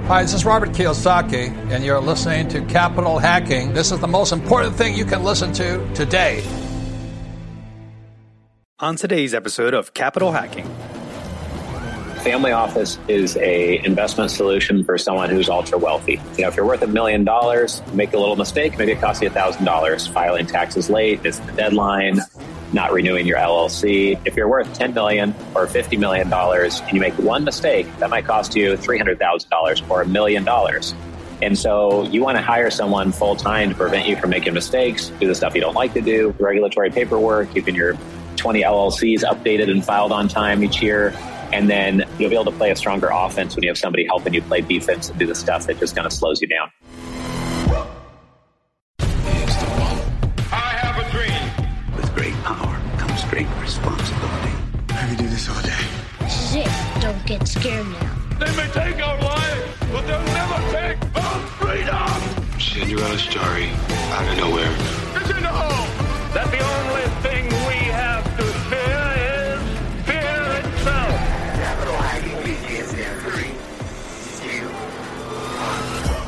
Hi, this is Robert Kiyosaki, and you're listening to Capital Hacking. This is the most important thing you can listen to today. On today's episode of Capital Hacking. Family office is a investment solution for someone who's ultra wealthy. If you're worth $1 million, make a little mistake, maybe it costs you $1,000. Filing taxes late, missed the deadline, not renewing your LLC. If you're worth $10 million or $50 million and you make one mistake, that might cost you $300,000 or $1 million. And so you want to hire someone full time to prevent you from making mistakes, do the stuff you don't like to do, regulatory paperwork, keeping your 20 LLCs updated and filed on time each year. And then you'll be able to play a stronger offense when you have somebody helping you play defense and do the stuff that just kind of slows you down. Great responsibility. I could do this all day. This is it. Don't get scared now. They may take our life, but they'll never take our freedom. Cinderella story out of nowhere. Did you know that the only thing we have to fear is fear itself? Capital Hacking begins in 3, 2, 1.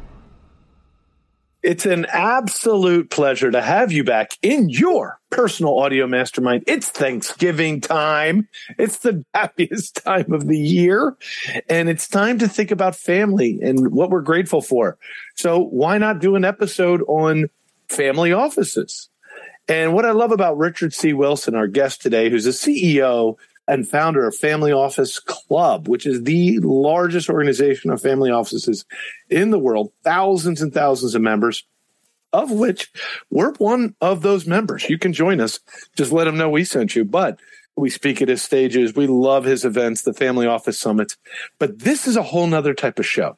It's an absolute pleasure to have you back in your personal audio mastermind. It's Thanksgiving time. It's the happiest time of the year. And it's time to think about family and what we're grateful for. So why not do an episode on family offices? And what I love about Richard C. Wilson, our guest today, who's the CEO and founder of Family Office Club, which is the largest organization of family offices in the world, thousands and thousands of members, of which we're one of those members. You can join us. Just let him know we sent you. But we speak at his stages. We love his events, the Family Office Summits. But this is a whole nother type of show.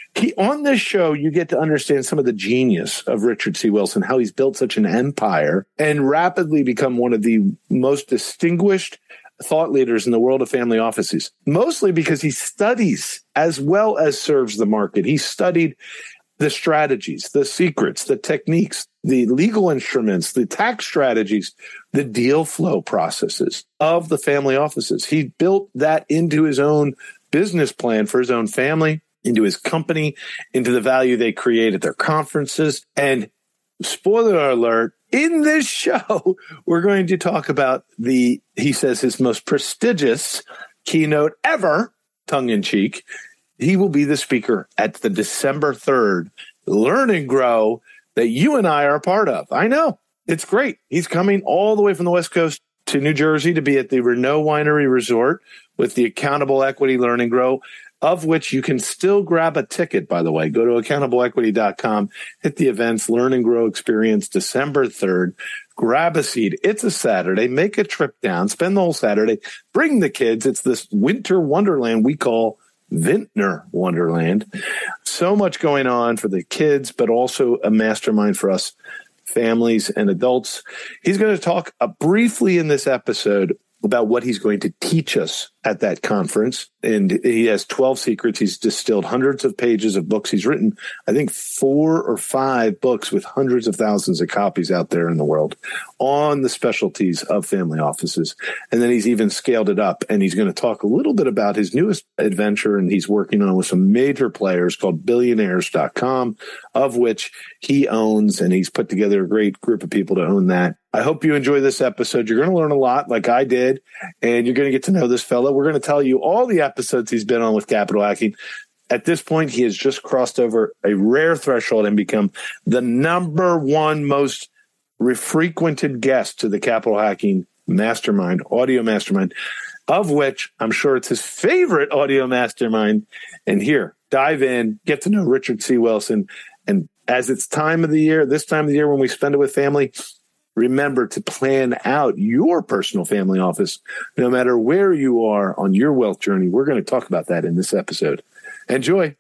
On this show, you get to understand some of the genius of Richard C. Wilson, how he's built such an empire and rapidly become one of the most distinguished thought leaders in the world of family offices, mostly because he studies as well as serves the market. He studied the strategies, the secrets, the techniques, the legal instruments, the tax strategies, the deal flow processes of the family offices. He built that into his own business plan for his own family, into his company, into the value they create at their conferences. And spoiler alert, in this show, we're going to talk about he says, his most prestigious keynote ever, tongue-in-cheek. He will be the speaker at the December 3rd Learn and Grow that you and I are a part of. I know. It's great. He's coming all the way from the West Coast to New Jersey to be at the Renault Winery Resort with the Accountable Equity Learn and Grow, of which you can still grab a ticket, by the way. Go to accountableequity.com, hit the events, Learn and Grow Experience, December 3rd. Grab a seat. It's a Saturday. Make a trip down. Spend the whole Saturday. Bring the kids. It's this winter wonderland we call Vintner Wonderland. So much going on for the kids, but also a mastermind for us families and adults. He's going to talk briefly in this episode about what he's going to teach us at that conference. And he has 12 secrets. He's distilled hundreds of pages of books. He's written, I think, 4 or 5 books with hundreds of thousands of copies out there in the world on the specialties of family offices. And then he's even scaled it up. And he's going to talk a little bit about his newest adventure, and he's working on with some major players called billionaires.com, of which he owns, and he's put together a great group of people to own that. I hope you enjoy this episode. You're going to learn a lot like I did, and you're going to get to know this fellow. We're going to tell you all the episodes he's been on with Capital Hacking. At this point, he has just crossed over a rare threshold and become the number one most frequented guest to the Capital Hacking Mastermind, audio mastermind, of which I'm sure it's his favorite audio mastermind. And here, dive in, get to know Richard C. Wilson. And as it's time of the year, this time of the year when we spend it with family, remember to plan out your personal family office, no matter where you are on your wealth journey. We're going to talk about that in this episode. Enjoy.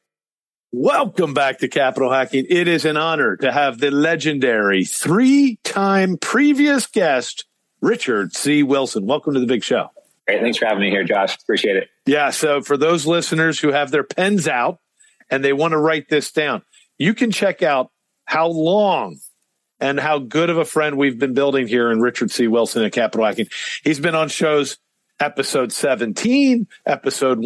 Welcome back to Capital Hacking. It is an honor to have the legendary 3-time previous guest, Richard C. Wilson. Welcome to the big show. Great. Thanks for having me here, Josh. Appreciate it. Yeah. So for those listeners who have their pens out and they want to write this down, you can check out how long and how good of a friend we've been building here in Richard C. Wilson at Capital Hacking. He's been on shows episode 17, episode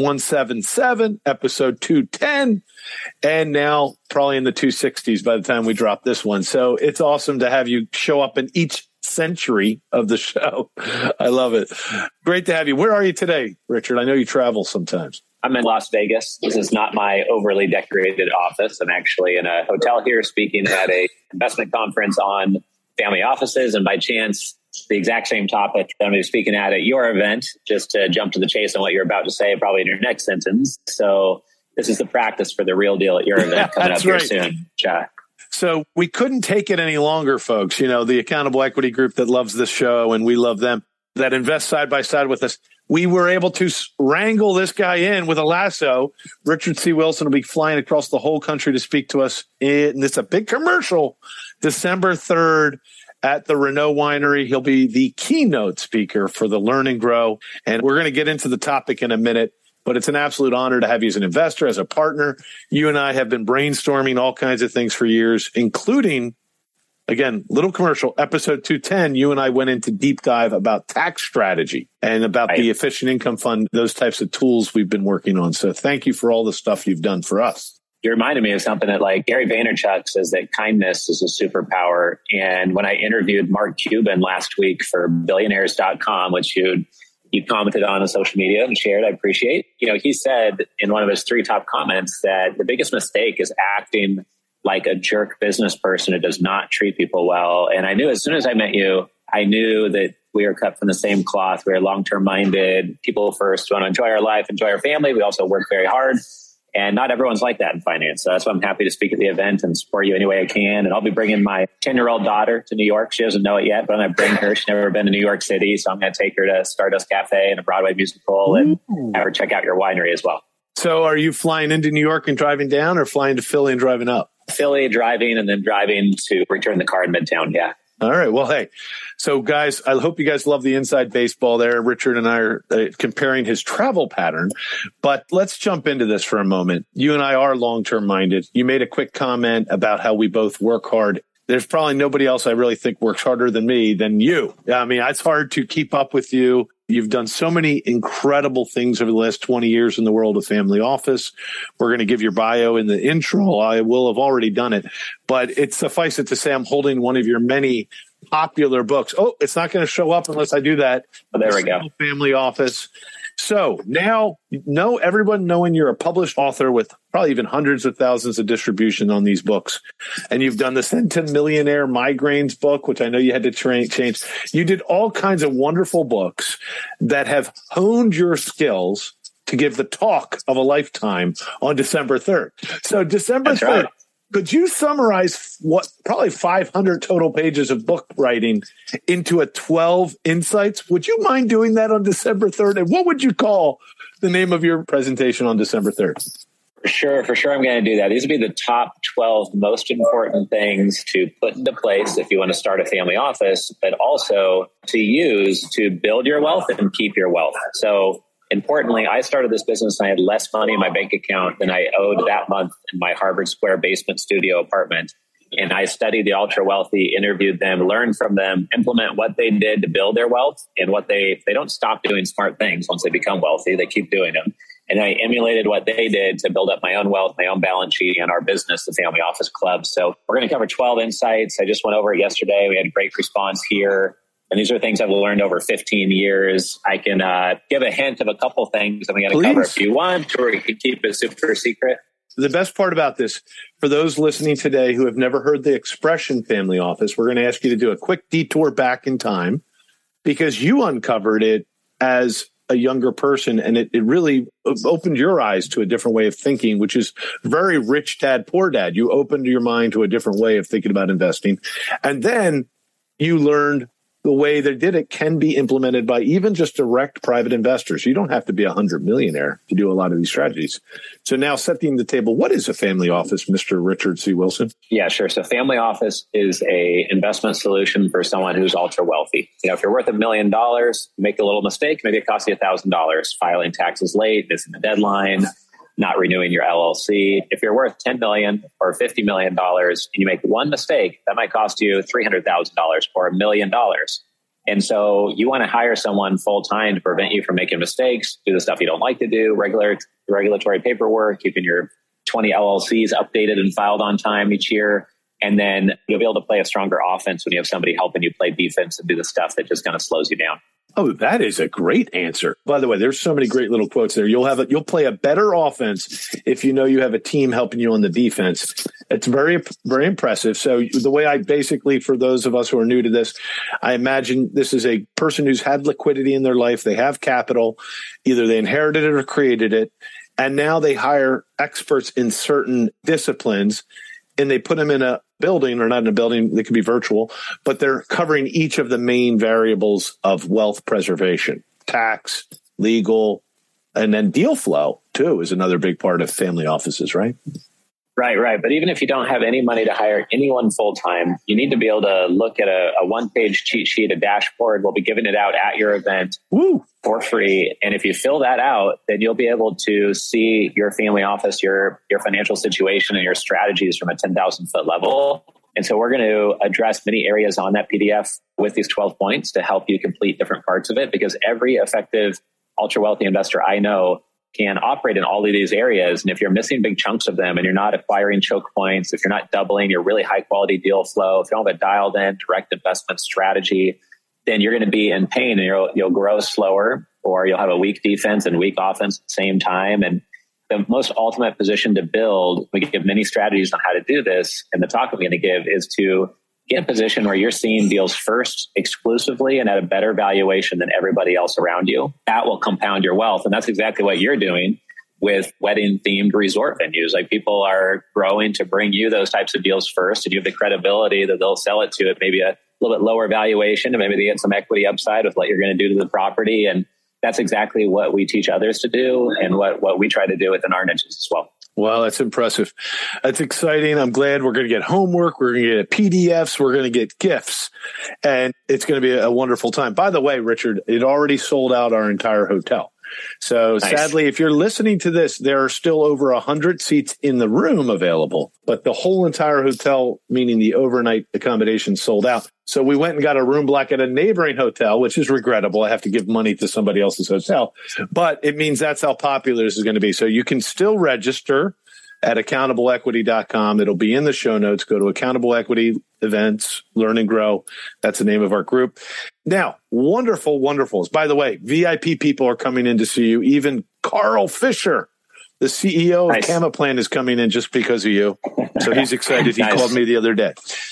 177, episode 210, and now probably in the 260s by the time we drop this one. So it's awesome to have you show up in each century of the show. I love it. Great to have you. Where are you today, Richard? I know you travel sometimes. I'm in Las Vegas. This is not my overly decorated office. I'm actually in a hotel here speaking at a investment conference on family offices. And by chance, the exact same topic that I'm going to be speaking at your event, just to jump to the chase on what you're about to say, probably in your next sentence. So this is the practice for the real deal at your event coming up here soon. Chat. So we couldn't take it any longer, folks. You know, the Accountable Equity Group that loves this show and we love them, that invest side by side with us. We were able to wrangle this guy in with a lasso. Richard C. Wilson will be flying across the whole country to speak to us. And it's a big commercial. December 3rd at the Renault Winery. He'll be the keynote speaker for the Learn and Grow. And we're going to get into the topic in a minute. But it's an absolute honor to have you as an investor, as a partner. You and I have been brainstorming all kinds of things for years, including, again, little commercial, episode 210, you and I went into deep dive about tax strategy and about the efficient income fund, those types of tools we've been working on. So thank you for all the stuff you've done for us. You reminded me of something that like Gary Vaynerchuk says that kindness is a superpower. And when I interviewed Mark Cuban last week for billionaires.com, which you commented on social media and shared, I appreciate. You know, he said in one of his 3 top comments that the biggest mistake is acting like a jerk business person who does not treat people well. And I knew as soon as I met you, I knew that we are cut from the same cloth. We are long-term minded, people first. We want to enjoy our life, enjoy our family. We also work very hard. And not everyone's like that in finance. So that's why I'm happy to speak at the event and support you any way I can. And I'll be bringing my 10-year-old daughter to New York. She doesn't know it yet, but I'm going to bring her. She's never been to New York City. So I'm going to take her to Stardust Cafe and a Broadway musical and have her check out your winery as well. So are you flying into New York and driving down or flying to Philly and driving up? Philly, driving, and then driving to return the car in Midtown. Yeah. All right. Well, hey, so guys, I hope you guys love the inside baseball there. Richard and I are comparing his travel pattern, but let's jump into this for a moment. You and I are long-term minded. You made a quick comment about how we both work hard. There's probably nobody else I really think works harder than you. I mean, it's hard to keep up with you. You've done so many incredible things over the last 20 years in the world of family office. We're going to give your bio in the intro. I will have already done it, but it's suffice it to say I'm holding one of your many popular books. Oh, it's not going to show up unless I do that. Oh, there we go. Family Office. So now, everyone knowing you're a published author with probably even hundreds of thousands of distribution on these books. And you've done the Centimillionaire Migraines book, which I know you had to change. You did all kinds of wonderful books that have honed your skills to give the talk of a lifetime on December 3rd. So December 3rd. Right. Could you summarize what probably 500 total pages of book writing into a 12 insights? Would you mind doing that on December 3rd? And what would you call the name of your presentation on December 3rd? For sure. I'm going to do that. These would be the top 12 most important things to put into place if you want to start a family office, but also to use to build your wealth and keep your wealth. So importantly, I started this business and I had less money in my bank account than I owed that month in my Harvard Square basement studio apartment. And I studied the ultra wealthy, interviewed them, learned from them, implement what they did to build their wealth and what they don't stop doing smart things once they become wealthy. They keep doing them. And I emulated what they did to build up my own wealth, my own balance sheet, and our business, the Family Office Club. So we're going to cover 12 insights. I just went over it yesterday. We had a great response here. And these are things I've learned over 15 years. I can give a hint of a couple things I'm going to cover if you want, or you can keep it super secret. The best part about this, for those listening today who have never heard the expression family office, we're going to ask you to do a quick detour back in time because you uncovered it as a younger person, and it really opened your eyes to a different way of thinking, which is very rich dad, poor dad. You opened your mind to a different way of thinking about investing. And then you learned the way they did it can be implemented by even just direct private investors. You don't have to be a 100 millionaire to do a lot of these strategies. So now setting the table, what is a family office, Mr. Richard C. Wilson? Yeah, sure. So family office is a investment solution for someone who's ultra wealthy. You know, if you're worth $1 million, make a little mistake, maybe it costs you $1,000, filing taxes late, missing the deadline, not renewing your LLC. If you're worth $10 million or $50 million and you make one mistake, that might cost you $300,000 or $1 million. And so you want to hire someone full time to prevent you from making mistakes, do the stuff you don't like to do, regulatory paperwork, keeping your 20 LLCs updated and filed on time each year. And then you'll be able to play a stronger offense when you have somebody helping you play defense and do the stuff that just kind of slows you down. Oh, that is a great answer. By the way, there's so many great little quotes there. You'll play a better offense if you know you have a team helping you on the defense. It's very, very impressive. So the way I basically, for those of us who are new to this, I imagine this is a person who's had liquidity in their life. They have capital. Either they inherited it or created it. And now they hire experts in certain disciplines and they put them in a building, or not in a building, they could be virtual, but they're covering each of the main variables of wealth preservation, tax, legal, and then deal flow too is another big part of family offices, right? Right. But even if you don't have any money to hire anyone full time, you need to be able to look at a one-page cheat sheet, a dashboard. We'll be giving it out at your event for free. And if you fill that out, then you'll be able to see your family office, your financial situation, and your strategies from a 10,000-foot level. And so we're going to address many areas on that PDF with these 12 points to help you complete different parts of it, because every effective ultra-wealthy investor I know can operate in all of these areas. And if you're missing big chunks of them and you're not acquiring choke points, if you're not doubling your really high quality deal flow, if you don't have a dialed in direct investment strategy, then you're going to be in pain and you'll grow slower, or you'll have a weak defense and weak offense at the same time. And the most ultimate position to build, we give many strategies on how to do this. And the talk I'm going to give is to get in a position where you're seeing deals first exclusively and at a better valuation than everybody else around you. That will compound your wealth. And that's exactly what you're doing with wedding themed resort venues. Like, people are growing to bring you those types of deals first, and you have the credibility that they'll sell it to at maybe a little bit lower valuation, and maybe they get some equity upside with what you're going to do to the property. And that's exactly what we teach others to do, and what we try to do within our niches as well. Wow, that's impressive. That's exciting. I'm glad we're going to get homework. We're going to get PDFs. We're going to get gifts. And it's going to be a wonderful time. By the way, Richard, it already sold out our entire hotel. So nice. Sadly, if you're listening to this, there are still over 100 seats in the room available, but the whole entire hotel, meaning the overnight accommodation, sold out. So we went and got a room block at a neighboring hotel, which is regrettable. I have to give money to somebody else's hotel, but it means that's how popular this is going to be. So you can still register at accountableequity.com. It'll be in the show notes. Go to Accountable Equity Events, Learn and Grow. That's the name of our group. Now, wonderful. By the way, VIP people are coming in to see you. Even Carl Fisher, the CEO of Camaplan, is coming in just because of you. So he's excited. He called me the other day.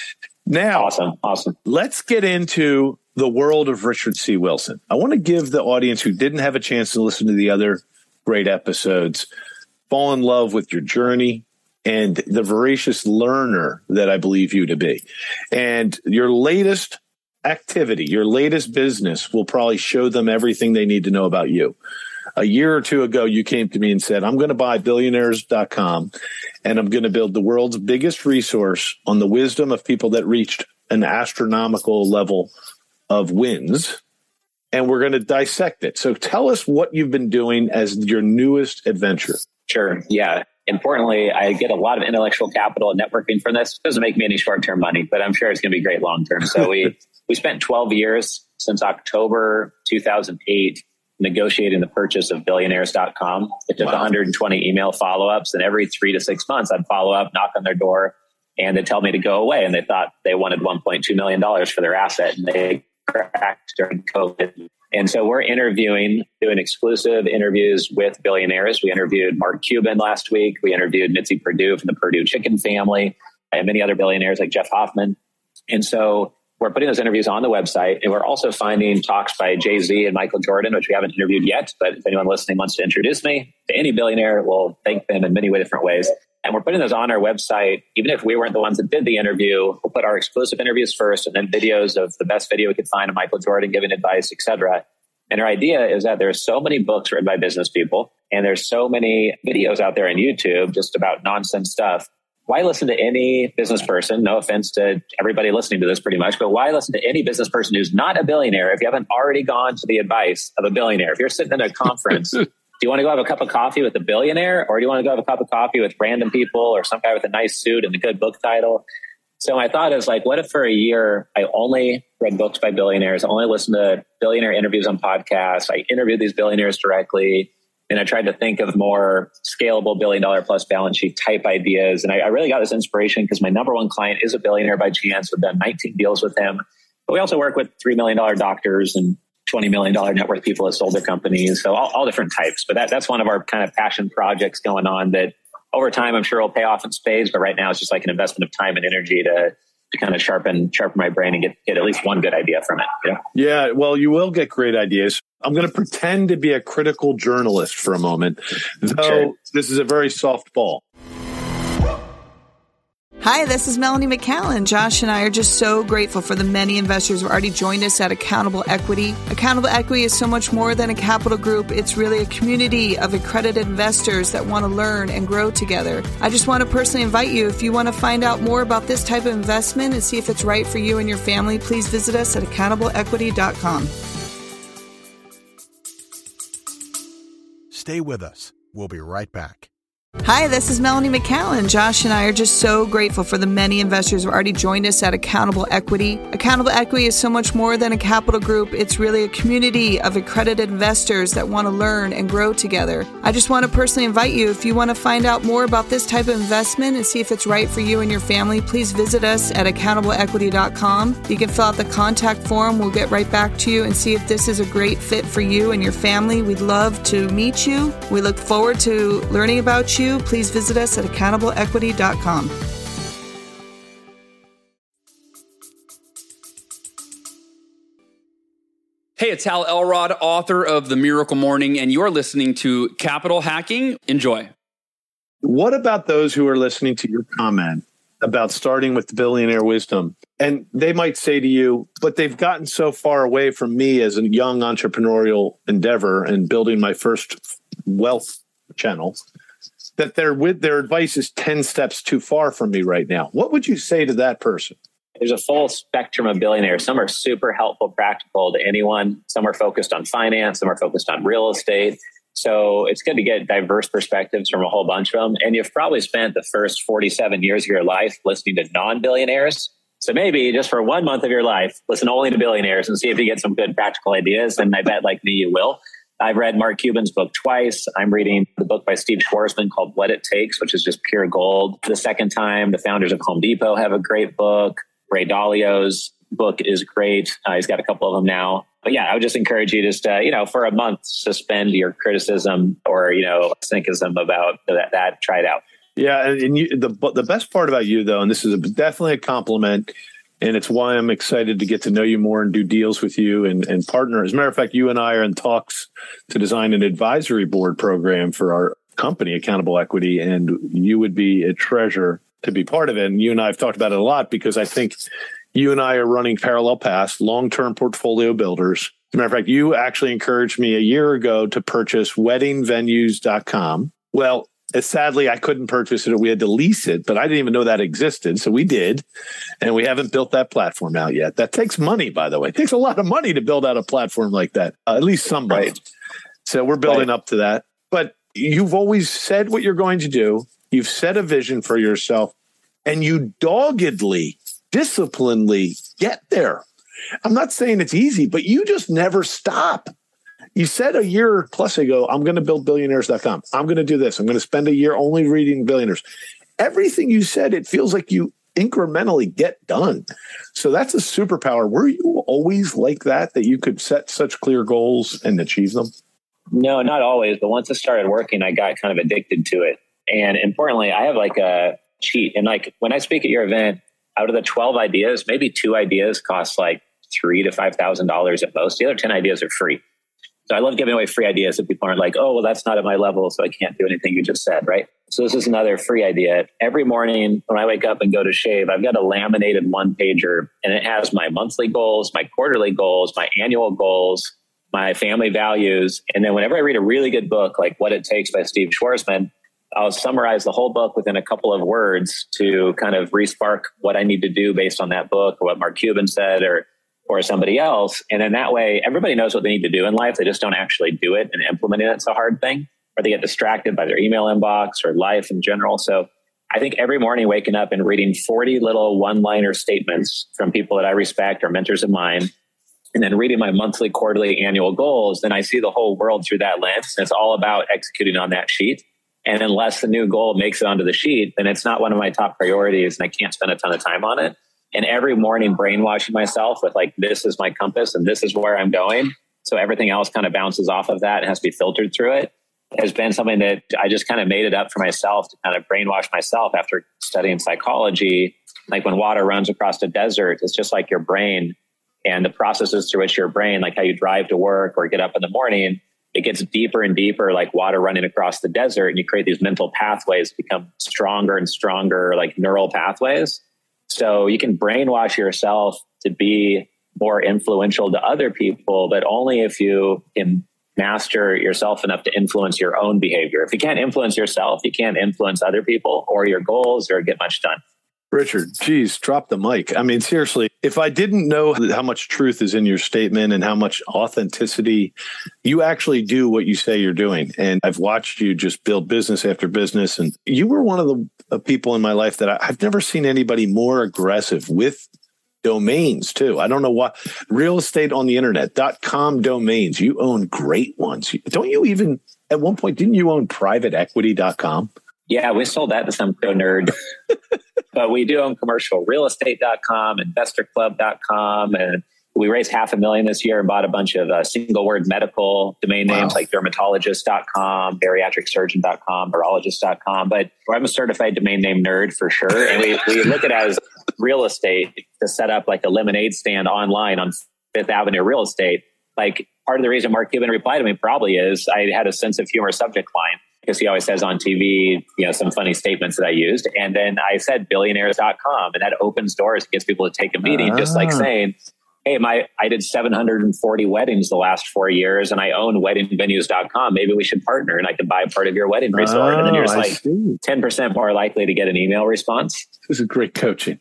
Now, awesome. Let's get into the world of Richard C. Wilson. I want to give the audience who didn't have a chance to listen to the other great episodes, fall in love with your journey and the voracious learner that I believe you to be. And your latest activity, your latest business will probably show them everything they need to know about you. A year or two ago, you came to me and said, I'm going to buy billionaires.com, and I'm going to build the world's biggest resource on the wisdom of people that reached an astronomical level of wins, and we're going to dissect it. So tell us what you've been doing as your newest adventure. Sure. Yeah. Importantly, I get a lot of intellectual capital and networking from this. It doesn't make me any short-term money, but I'm sure it's going to be great long-term. So we spent 12 years since October 2008 negotiating the purchase of billionaires.com. It took 120 email follow-ups, and every 3 to 6 months I'd follow up, knock on their door, and they'd tell me to go away. And they thought they wanted $1.2 million for their asset, and they cracked during COVID. And so we're doing exclusive interviews with billionaires. We interviewed Mark Cuban last week. We interviewed Mitzi Perdue from the Perdue chicken family, and many other billionaires like Jeff Hoffman. And so we're putting those interviews on the website, and we're also finding talks by Jay-Z and Michael Jordan, which we haven't interviewed yet. But if anyone listening wants to introduce me to any billionaire, we'll thank them in many different ways. And we're putting those on our website. Even if we weren't the ones that did the interview, we'll put our exclusive interviews first, and then videos of the best video we could find of Michael Jordan giving advice, etc. And our idea is that there's so many books written by business people, and there's so many videos out there on YouTube just about nonsense stuff. Why listen to any business person? No offense to everybody listening to this pretty much, but why listen to any business person who's not a billionaire if you haven't already gone to the advice of a billionaire? If you're sitting in a conference, do you want to go have a cup of coffee with a billionaire, or do you want to go have a cup of coffee with random people or some guy with a nice suit and a good book title? So my thought is like, what if for a year I only read books by billionaires, I only listened to billionaire interviews on podcasts, I interviewed these billionaires directly, and I tried to think of more scalable $1 billion plus balance sheet type ideas. And I really got this inspiration because my number one client is a billionaire by chance. We've done 19 deals with him. But we also work with $3 million doctors and $20 million net worth people that sold their companies. So all different types. But that's one of our kind of passion projects going on that over time, I'm sure will pay off in spades. But right now it's just like an investment of time and energy to kind of sharpen my brain and get at least one good idea from it. You know? Yeah, well, you will get great ideas. I'm going to pretend to be a critical journalist for a moment, though sure. This is a very soft ball. Hi, this is Melanie McCallan. Josh and I are just so grateful for the many investors who already joined us at Accountable Equity. Accountable Equity is so much more than a capital group. It's really a community of accredited investors that want to learn and grow together. I just want to personally invite you, if you want to find out more about this type of investment and see if it's right for you and your family, please visit us at accountableequity.com. Stay with us. We'll be right back. Hi, this is Melanie McCallan. Josh and I are just so grateful for the many investors who already joined us at Accountable Equity. Accountable Equity is so much more than a capital group. It's really a community of accredited investors that want to learn and grow together. I just want to personally invite you, if you want to find out more about this type of investment and see if it's right for you and your family, please visit us at accountableequity.com. You can fill out the contact form. We'll get right back to you and see if this is a great fit for you and your family. We'd love to meet you. We look forward to learning about you. Please visit us at accountableequity.com. Hey, it's Hal Elrod, author of The Miracle Morning, and you're listening to Capital Hacking. Enjoy. What about those who are listening to your comment about starting with the billionaire wisdom? And they might say to you, but they've gotten so far away from me as a young entrepreneurial endeavor and building my first wealth channel, that their advice is 10 steps too far from me right now. What would you say to that person? There's a full spectrum of billionaires. Some are super helpful, practical to anyone. Some are focused on finance. Some are focused on real estate. So it's good to get diverse perspectives from a whole bunch of them. And you've probably spent the first 47 years of your life listening to non-billionaires. So maybe just for 1 month of your life, listen only to billionaires and see if you get some good practical ideas. And I bet like me, you will. I've read Mark Cuban's book twice. I'm reading the book by Steve Schwarzman called What It Takes, which is just pure gold. The second time, the founders of Home Depot have a great book. Ray Dalio's book is great. He's got a couple of them now. But yeah, I would just encourage you just, for a month, suspend your criticism or, cynicism about that. Try it out. Yeah. And the best part about you, though, and this is definitely a compliment, and it's why I'm excited to get to know you more and do deals with you and partner. As a matter of fact, you and I are in talks to design an advisory board program for our company, Accountable Equity, and you would be a treasure to be part of it. And you and I have talked about it a lot because I think you and I are running parallel paths, long-term portfolio builders. As a matter of fact, you actually encouraged me a year ago to purchase weddingvenues.com. Well, sadly, I couldn't purchase it. We had to lease it, but I didn't even know that existed. So we did. And we haven't built that platform out yet. That takes money, by the way. It takes a lot of money to build out a platform like that, at least some money. Right. So we're building up to that. But you've always said what you're going to do. You've set a vision for yourself and you doggedly, disciplinedly get there. I'm not saying it's easy, but you just never stop. You said a year plus ago, I'm going to build billionaires.com. I'm going to do this. I'm going to spend a year only reading billionaires. Everything you said, it feels like you incrementally get done. So that's a superpower. Were you always like that you could set such clear goals and achieve them? No, not always. But once it started working, I got kind of addicted to it. And importantly, I have like a cheat. And like when I speak at your event, out of the 12 ideas, maybe 2 ideas cost like $3,000 to $5,000 at most. The other 10 ideas are free. So I love giving away free ideas if people aren't like, oh, well, that's not at my level, so I can't do anything you just said, right? So this is another free idea. Every morning when I wake up and go to shave, I've got a laminated 1-pager, and it has my monthly goals, my quarterly goals, my annual goals, my family values. And then whenever I read a really good book, like What It Takes by Steve Schwarzman, I'll summarize the whole book within a couple of words to kind of re-spark what I need to do based on that book or what Mark Cuban said or somebody else. And then that way, everybody knows what they need to do in life. They just don't actually do it, and implementing it's a hard thing, or they get distracted by their email inbox or life in general. So I think every morning waking up and reading 40 little one-liner statements from people that I respect or mentors of mine, and then reading my monthly, quarterly, annual goals, then I see the whole world through that lens. And it's all about executing on that sheet. And unless the new goal makes it onto the sheet, then it's not one of my top priorities and I can't spend a ton of time on it. And every morning brainwashing myself with like, this is my compass and this is where I'm going. So everything else kind of bounces off of that and has to be filtered through it, has been something that I just kind of made it up for myself to kind of brainwash myself after studying psychology. Like when water runs across the desert, it's just like your brain and the processes through which your brain, like how you drive to work or get up in the morning, it gets deeper and deeper, like water running across the desert. And you create these mental pathways, become stronger and stronger, like neural pathways. So you can brainwash yourself to be more influential to other people, but only if you can master yourself enough to influence your own behavior. If you can't influence yourself, you can't influence other people or your goals or get much done. Richard, geez, drop the mic. I mean, seriously, if I didn't know how much truth is in your statement and how much authenticity, you actually do what you say you're doing. And I've watched you just build business after business. And you were one of the people in my life that I've never seen anybody more aggressive with domains too. I don't know why. Real estate on the internet.com domains. You own great ones. Don't you even, at one point, didn't you own privateequity.com? Yeah, we sold that to some nerd. But we do own commercial realestate.com, investorclub.com, and we raised $500,000 this year and bought a bunch of single word medical domain names like dermatologist.com, bariatricsurgeon.com, urologist.com. But I'm a certified domain name nerd for sure. And we look at it as real estate to set up like a lemonade stand online on Fifth Avenue real estate. Like part of the reason Mark Cuban replied to me probably is I had a sense of humor subject line, because he always says on TV, some funny statements that I used. And then I said billionaires.com, and that opens doors. It gets people to take a meeting, just like saying, hey, I did 740 weddings the last 4 years and I own weddingvenues.com. Maybe we should partner and I can buy part of your wedding resort. And then you're just like 10% more likely to get an email response. This is great coaching.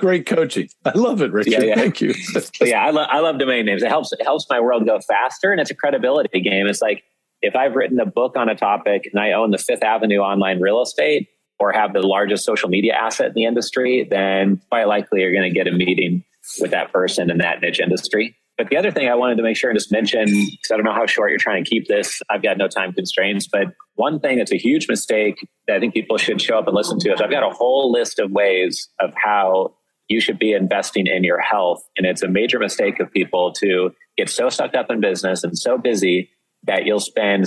I love it, Richard. Yeah. Thank you. I love domain names. It helps my world go faster, and it's a credibility game. It's like, if I've written a book on a topic and I own the Fifth Avenue online real estate or have the largest social media asset in the industry, then quite likely you're going to get a meeting with that person in that niche industry. But the other thing I wanted to make sure and just mention, because I don't know how short you're trying to keep this, I've got no time constraints, but one thing that's a huge mistake that I think people should show up and listen to is I've got a whole list of ways of how you should be investing in your health. And it's a major mistake of people to get so sucked up in business and so busy that you'll spend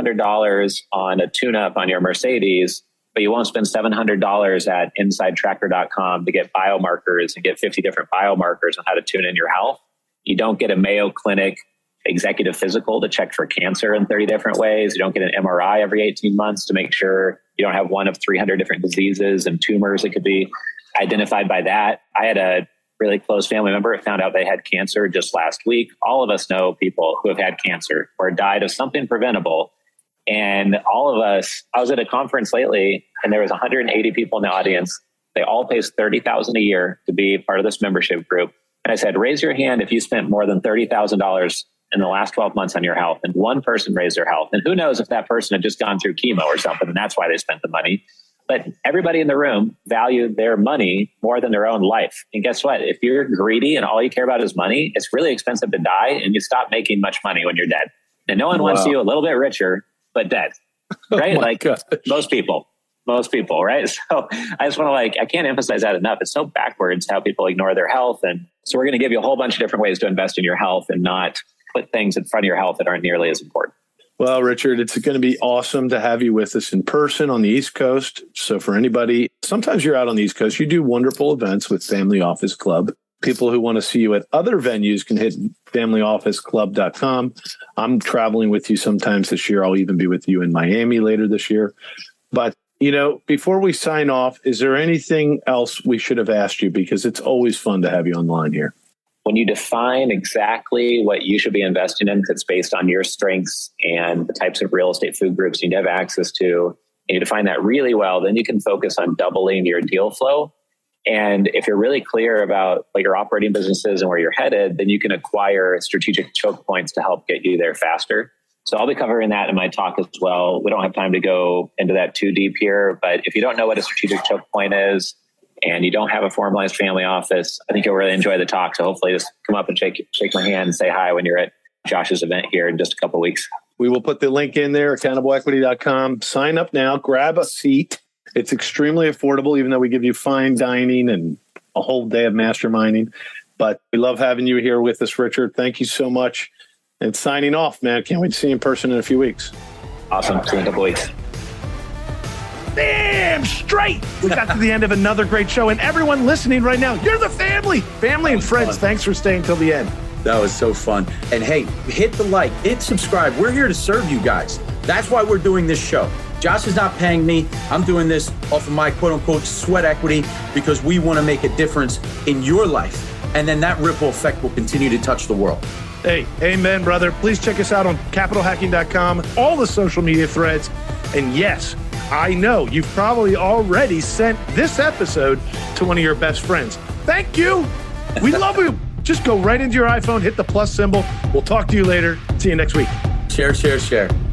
$700 on a tune-up on your Mercedes, but you won't spend $700 at InsideTracker.com to get biomarkers and get 50 different biomarkers on how to tune in your health. You don't get a Mayo Clinic executive physical to check for cancer in 30 different ways. You don't get an MRI every 18 months to make sure you don't have one of 300 different diseases and tumors that could be identified by that. I had a really close family member who found out they had cancer just last week. All of us know people who have had cancer or died of something preventable. And all of us, I was at a conference lately and there was 180 people in the audience. They all pay $30,000 a year to be part of this membership group. And I said, raise your hand if you spent more than $30,000 in the last 12 months on your health. And one person raised their health. And who knows if that person had just gone through chemo or something, and that's why they spent the money. But everybody in the room valued their money more than their own life. And guess what? If you're greedy and all you care about is money, it's really expensive to die, and you stop making much money when you're dead. And no one wants you a little bit richer, but dead, right? Most people, right? So I just want to I can't emphasize that enough. It's so backwards how people ignore their health. And so we're going to give you a whole bunch of different ways to invest in your health and not put things in front of your health that aren't nearly as important. Well, Richard, it's going to be awesome to have you with us in person on the East Coast. So for anybody, sometimes you're out on the East Coast, you do wonderful events with Family Office Club. People who want to see you at other venues can hit familyofficeclub.com. I'm traveling with you sometimes this year. I'll even be with you in Miami later this year. But, before we sign off, is there anything else we should have asked you? Because it's always fun to have you online here. When you define exactly what you should be investing in, that's based on your strengths and the types of real estate food groups you need to have access to, and you define that really well, then you can focus on doubling your deal flow. And if you're really clear about what your operating business is and where you're headed, then you can acquire strategic choke points to help get you there faster. So I'll be covering that in my talk as well. We don't have time to go into that too deep here, but if you don't know what a strategic choke point is and you don't have a formalized family office, I think you'll really enjoy the talk. So hopefully just come up and shake my hand and say hi when you're at Josh's event here in just a couple of weeks. We will put the link in there, accountableequity.com. Sign up now, grab a seat. It's extremely affordable, even though we give you fine dining and a whole day of masterminding. But we love having you here with us, Richard. Thank you so much. And signing off, man. Can't wait to see you in person in a few weeks. Awesome. See you in a couple weeks. Damn straight. We got to the end of another great show. And everyone listening right now, you're the family. Family and friends, thanks for staying till the end. That was so fun. And hey, hit the like, hit subscribe. We're here to serve you guys. That's why we're doing this show. Josh is not paying me. I'm doing this off of my quote unquote sweat equity because we want to make a difference in your life. And then that ripple effect will continue to touch the world. Hey, amen, brother. Please check us out on capitalhacking.com, all the social media threads. And yes, I know you've probably already sent this episode to one of your best friends. Thank you. We love you. Just go right into your iPhone, hit the plus symbol. We'll talk to you later. See you next week. Share, share, share.